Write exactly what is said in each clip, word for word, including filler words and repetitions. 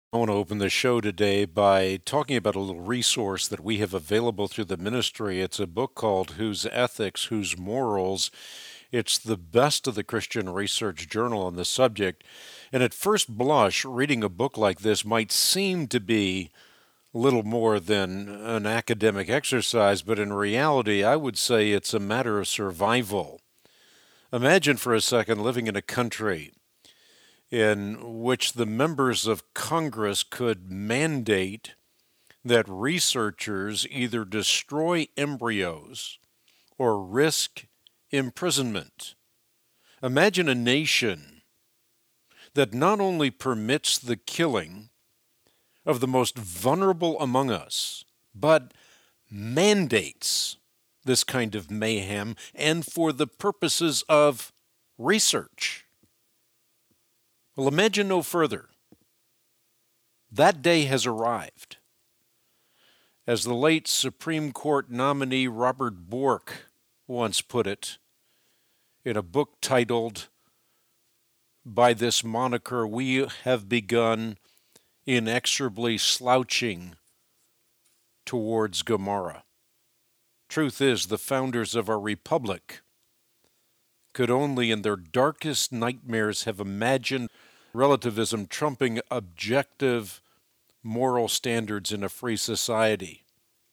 I want to open the show today by talking about a little resource that we have available through the ministry. It's a book called Whose Ethics, Whose Morals. It's the best of the Christian Research Journal on the subject. And at first blush, reading a book like this might seem to be little more than an academic exercise, but in reality, I would say it's a matter of survival. Imagine for a second living in a country in which the members of Congress could mandate that researchers either destroy embryos or risk imprisonment. Imagine a nation that not only permits the killing of the most vulnerable among us, but mandates this kind of mayhem and for the purposes of research. Well, imagine no further. That day has arrived. As the late Supreme Court nominee Robert Bork once put it in a book titled, by this moniker, we have begun inexorably slouching towards Gomorrah. Truth is, the founders of our republic could only in their darkest nightmares have imagined relativism trumping objective moral standards in a free society.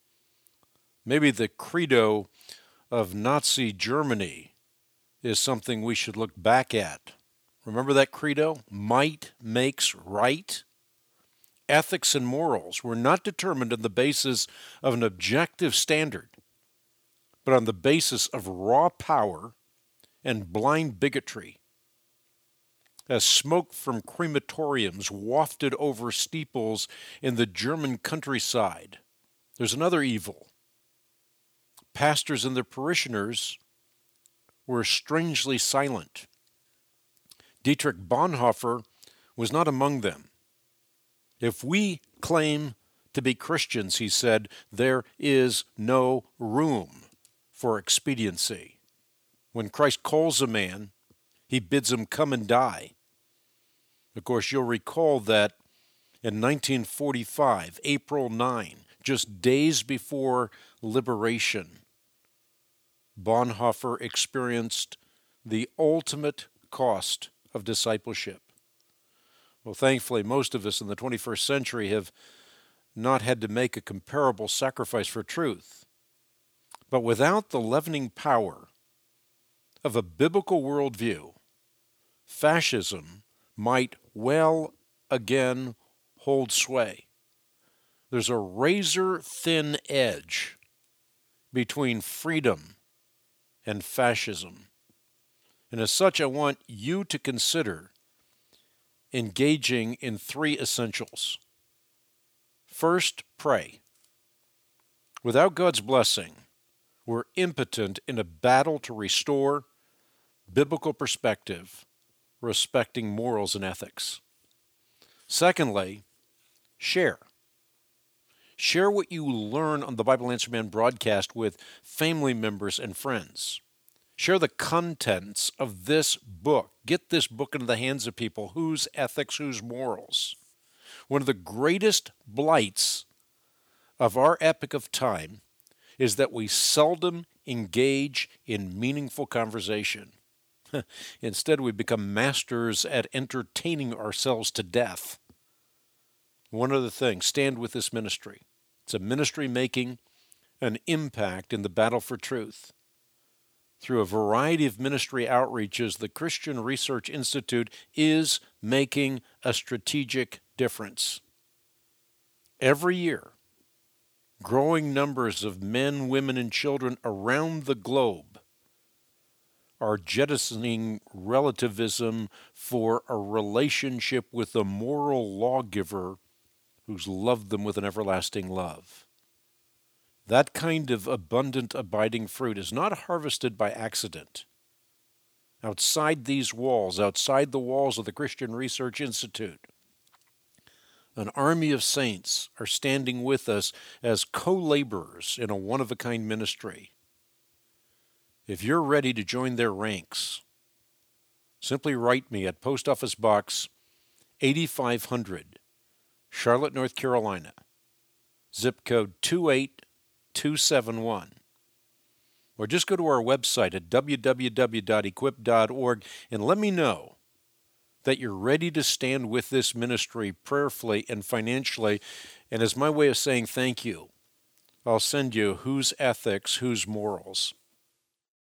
Maybe the credo of Nazi Germany is something we should look back at. Remember that credo? Might makes right. Ethics and morals were not determined on the basis of an objective standard, but on the basis of raw power and blind bigotry. As smoke from crematoriums wafted over steeples in the German countryside, there's another evil. Pastors and their parishioners were strangely silent. Dietrich Bonhoeffer was not among them. If we claim to be Christians, he said, there is no room for expediency. When Christ calls a man, he bids him come and die. Of course, you'll recall that in nineteen forty-five, April ninth, just days before liberation, Bonhoeffer experienced the ultimate cost of discipleship. Well, thankfully, most of us in the twenty-first century have not had to make a comparable sacrifice for truth. But without the leavening power of a biblical worldview, fascism might well again hold sway. There's a razor-thin edge between freedom and fascism. And as such, I want you to consider engaging in three essentials. First, pray. Without God's blessing, we're impotent in a battle to restore biblical perspective, respecting morals and ethics. Secondly, share. Share what you learn on the Bible Answer Man broadcast with family members and friends. Share the contents of this book. Get this book into the hands of people. Whose ethics, whose morals? One of the greatest blights of our epoch of time is that we seldom engage in meaningful conversation. Instead, we become masters at entertaining ourselves to death. One other thing, stand with this ministry. It's a ministry making an impact in the battle for truth. Through a variety of ministry outreaches, the Christian Research Institute is making a strategic difference. Every year, growing numbers of men, women, and children around the globe are jettisoning relativism for a relationship with a moral lawgiver who's loved them with an everlasting love. That kind of abundant, abiding fruit is not harvested by accident. Outside these walls, outside the walls of the Christian Research Institute, an army of saints are standing with us as co-laborers in a one-of-a-kind ministry. If you're ready to join their ranks, simply write me at Post Office Box eighty-five hundred, Charlotte, North Carolina, zip code two eight two seven one. Or just go to our website at w w w dot equip dot org and let me know that you're ready to stand with this ministry prayerfully and financially. And as my way of saying thank you, I'll send you Whose Ethics, Whose Morals.